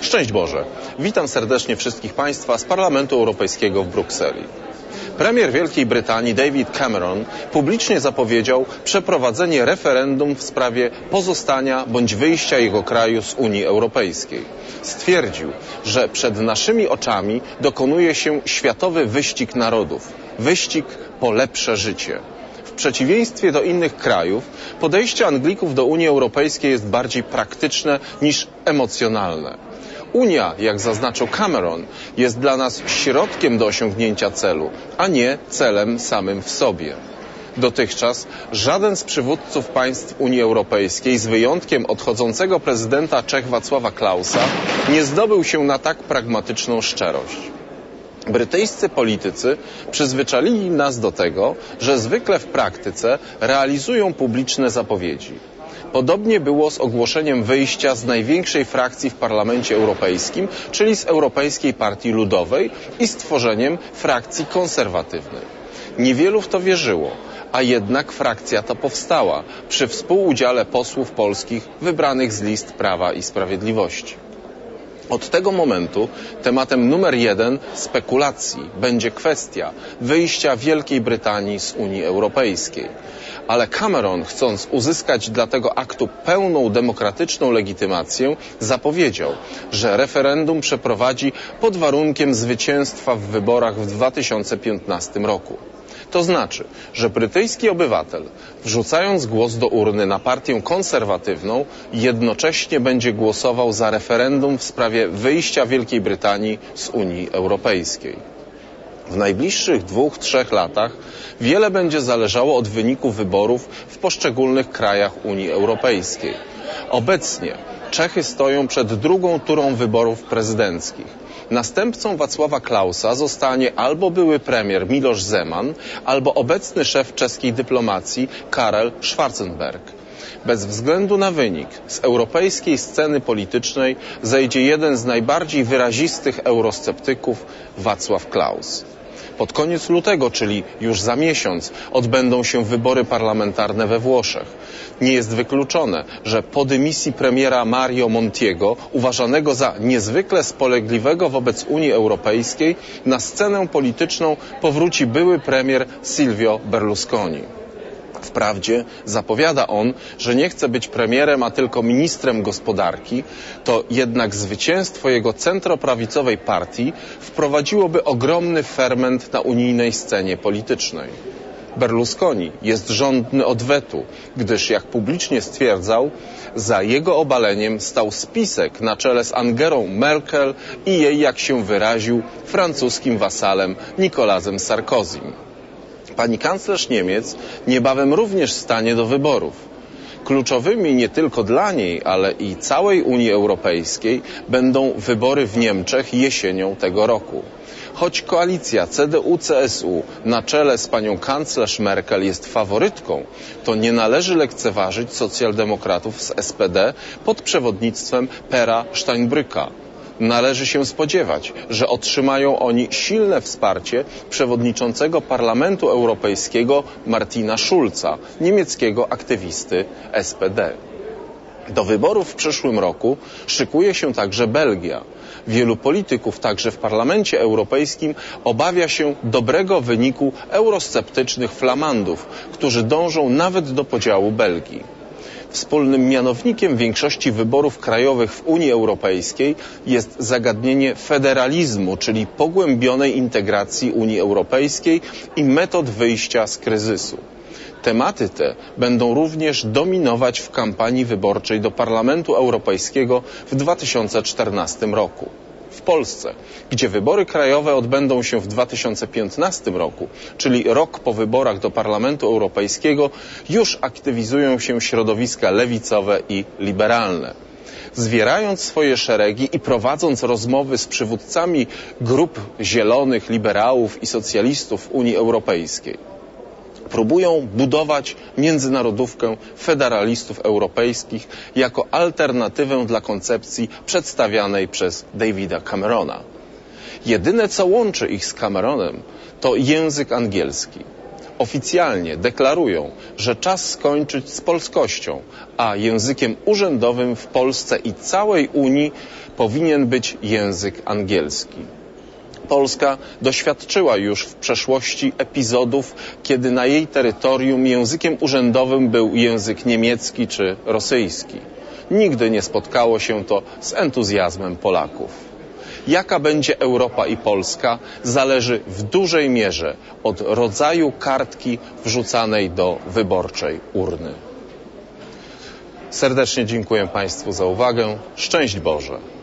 Szczęść Boże! Witam serdecznie wszystkich Państwa z Parlamentu Europejskiego w Brukseli. Premier Wielkiej Brytanii David Cameron publicznie zapowiedział przeprowadzenie referendum w sprawie pozostania bądź wyjścia jego kraju z Unii Europejskiej. Stwierdził, że przed naszymi oczami dokonuje się światowy wyścig narodów, wyścig po lepsze życie. W przeciwieństwie do innych krajów, podejście Anglików do Unii Europejskiej jest bardziej praktyczne niż emocjonalne. Unia, jak zaznaczył Cameron, jest dla nas środkiem do osiągnięcia celu, a nie celem samym w sobie. Dotychczas żaden z przywódców państw Unii Europejskiej, z wyjątkiem odchodzącego prezydenta Czech Wacława Klausa, nie zdobył się na tak pragmatyczną szczerość. Brytyjscy politycy przyzwyczaili nas do tego, że zwykle w praktyce realizują publiczne zapowiedzi. Podobnie było z ogłoszeniem wyjścia z największej frakcji w Parlamencie Europejskim, czyli z Europejskiej Partii Ludowej, i stworzeniem frakcji konserwatywnej. Niewielu w to wierzyło, a jednak frakcja ta powstała przy współudziale posłów polskich wybranych z list Prawa i Sprawiedliwości. Od tego momentu tematem numer 1 spekulacji będzie kwestia wyjścia Wielkiej Brytanii z Unii Europejskiej. Ale Cameron, chcąc uzyskać dla tego aktu pełną demokratyczną legitymację, zapowiedział, że referendum przeprowadzi pod warunkiem zwycięstwa w wyborach w 2015 roku. To znaczy, że brytyjski obywatel, wrzucając głos do urny na partię konserwatywną, jednocześnie będzie głosował za referendum w sprawie wyjścia Wielkiej Brytanii z Unii Europejskiej. W najbliższych 2-3 latach wiele będzie zależało od wyniku wyborów w poszczególnych krajach Unii Europejskiej. Obecnie Czechy stoją przed drugą turą wyborów prezydenckich. Następcą Wacława Klausa zostanie albo były premier Miloš Zeman, albo obecny szef czeskiej dyplomacji Karel Schwarzenberg. Bez względu na wynik, z europejskiej sceny politycznej zejdzie jeden z najbardziej wyrazistych eurosceptyków, Václav Klaus. Pod koniec lutego, czyli już za miesiąc, odbędą się wybory parlamentarne we Włoszech. Nie jest wykluczone, że po dymisji premiera Mario Montiego, uważanego za niezwykle spolegliwego wobec Unii Europejskiej, na scenę polityczną powróci były premier Silvio Berlusconi. Wprawdzie zapowiada on, że nie chce być premierem, a tylko ministrem gospodarki, to jednak zwycięstwo jego centroprawicowej partii wprowadziłoby ogromny ferment na unijnej scenie politycznej. Berlusconi jest żądny odwetu, gdyż, jak publicznie stwierdzał, za jego obaleniem stał spisek na czele z Angelą Merkel i jej, jak się wyraził, francuskim wasalem Nicolasem Sarkozym. Pani kanclerz Niemiec niebawem również stanie do wyborów. Kluczowymi nie tylko dla niej, ale i całej Unii Europejskiej będą wybory w Niemczech jesienią tego roku. Choć koalicja CDU-CSU na czele z panią kanclerz Merkel jest faworytką, to nie należy lekceważyć socjaldemokratów z SPD pod przewodnictwem Pera Steinbrücka. Należy się spodziewać, że otrzymają oni silne wsparcie przewodniczącego Parlamentu Europejskiego Martina Schulza, niemieckiego aktywisty SPD. Do wyborów w przyszłym roku szykuje się także Belgia. Wielu polityków, także w Parlamencie Europejskim, obawia się dobrego wyniku eurosceptycznych Flamandów, którzy dążą nawet do podziału Belgii. Wspólnym mianownikiem większości wyborów krajowych w Unii Europejskiej jest zagadnienie federalizmu, czyli pogłębionej integracji Unii Europejskiej i metod wyjścia z kryzysu. Tematy te będą również dominować w kampanii wyborczej do Parlamentu Europejskiego w 2014 roku. W Polsce, gdzie wybory krajowe odbędą się w 2015 roku, czyli rok po wyborach do Parlamentu Europejskiego, już aktywizują się środowiska lewicowe i liberalne. Zwierając swoje szeregi i prowadząc rozmowy z przywódcami grup zielonych, liberałów i socjalistów Unii Europejskiej, próbują budować międzynarodówkę federalistów europejskich jako alternatywę dla koncepcji przedstawianej przez Davida Camerona. Jedyne, co łączy ich z Cameronem, to język angielski. Oficjalnie deklarują, że czas skończyć z polskością, a językiem urzędowym w Polsce i całej Unii powinien być język angielski. Polska doświadczyła już w przeszłości epizodów, kiedy na jej terytorium językiem urzędowym był język niemiecki czy rosyjski. Nigdy nie spotkało się to z entuzjazmem Polaków. Jaka będzie Europa i Polska, zależy w dużej mierze od rodzaju kartki wrzucanej do wyborczej urny. Serdecznie dziękuję Państwu za uwagę. Szczęść Boże!